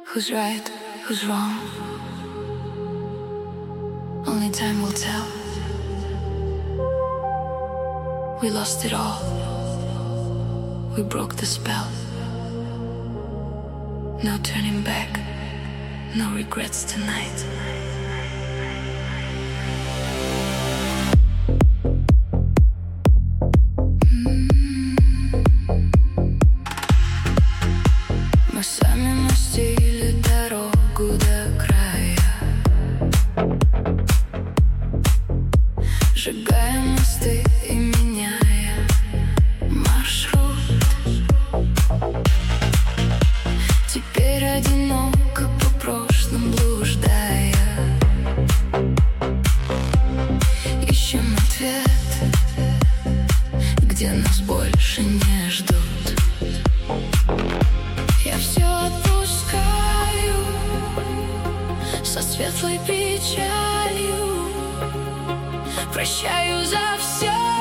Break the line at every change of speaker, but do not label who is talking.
Who's right, who's wrong? Only time will tell. We lost it all. We broke the spell. No turning back, no regrets tonight. Мы сами мостили дорогу до края, сжигая мосты и меняя маршрут. Теперь одиноко по прошлым блуждая, ищем ответ, где нас больше не ждут. Я все отпускаю со светлой печалью, прощаю за все.